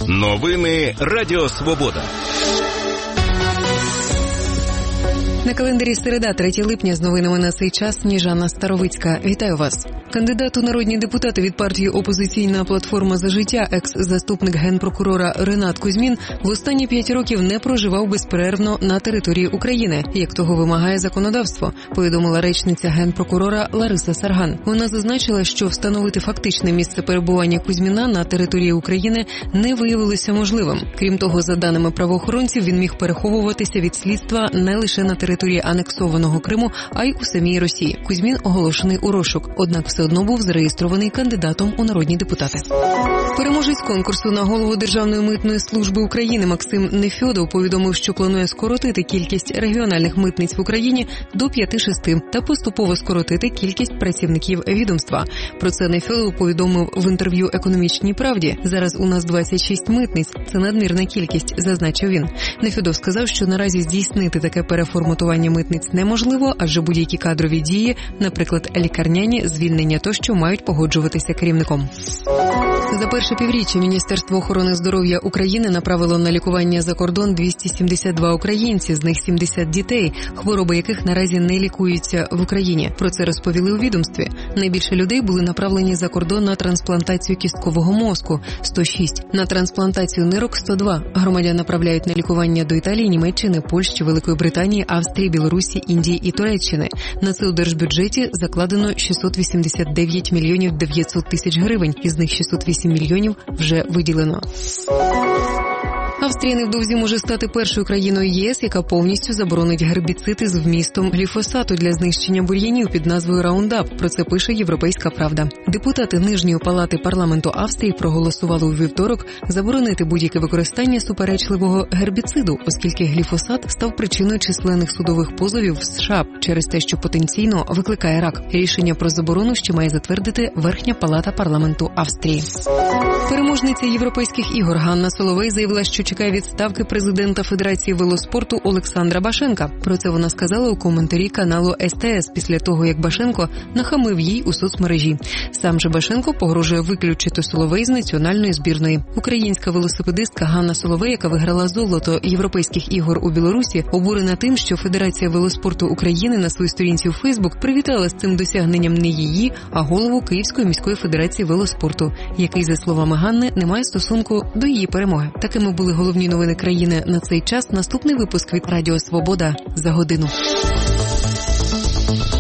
Новини Радіо Свобода. На календарі середа, 3 липня, з новинами на цей час Сніжана Старовицька. Вітаю вас. Кандидат у народні депутати від партії «Опозиційна платформа за життя», екс-заступник генпрокурора Ренат Кузьмін, в останні 5 років не проживав безперервно на території України, як того вимагає законодавство, повідомила речниця генпрокурора Лариса Сарган. Вона зазначила, що встановити фактичне місце перебування Кузьміна на території України не виявилося можливим. Крім того, за даними правоохоронців, він міг переховуватися від слідства не лише на території анексованого Криму, а й у самій Росії. Кузьмін оголошений у розшук, однак все одно був зареєстрований кандидатом у народні депутати. Переможець конкурсу на голову Державної митної служби України Максим Нефьодов повідомив, що планує скоротити кількість регіональних митниць в Україні до 5-6 та поступово скоротити кількість працівників відомства. Про це Нефьодов повідомив в інтерв'ю «Економічній правді». Зараз у нас 26 митниць. Це надмірна кількість, зазначив він. Нефьодов сказав, що наразі здійснити таке переформатування митниць неможливо, адже будь-які кадрові дії, наприклад, лікарняні, звільнення тощо, мають погоджуватися керівником. За перше півріччя Міністерство охорони здоров'я України направило на лікування за кордон 272 українці, з них 70 дітей, хвороби яких наразі не лікуються в Україні. Про це розповіли у відомстві. Найбільше людей були направлені за кордон на трансплантацію кісткового мозку – 106, на трансплантацію нирок – 102. Громадян направляють на лікування до Італії, Німеччини, Польщі, Великої Британії, Австрії, Білорусі, Індії і Туреччини. На це у держбюджеті закладено 689 мільйонів 900 тисяч гривень, із них 608 мільйонів вже виділено. Австрія невдовзі може стати першою країною ЄС, яка повністю заборонить гербіцид із вмістом гліфосату для знищення бур'янів під назвою Roundup. Про це пише «Європейська правда». Депутати Нижньої палати парламенту Австрії проголосували у вівторок заборонити будь-яке використання суперечливого гербіциду, оскільки гліфосат став причиною численних судових позовів в США через те, що потенційно викликає рак. Рішення про заборону ще має затвердити Верхня палата парламенту Австрії. Переможниця Європейських ігор Ганна Соловей заявила, що чекає відставки президента Федерації велоспорту Олександра Башенка. Про це вона сказала у коментарі каналу СТС після того, як Башенко нахамив їй у соцмережі. Сам же Башенко погрожує виключити Соловей з національної збірної. Українська велосипедистка Ганна Соловей, яка виграла золото Європейських ігор у Білорусі, обурена тим, що Федерація велоспорту України на своїй сторінці у Фейсбук привітала з цим досягненням не її, а голову Київської міської федерації велоспорту, який, за словами Ганни, не має стосунку до її перемоги. Такими були головні новини країни на цей час. Наступний випуск від Радіо Свобода за годину.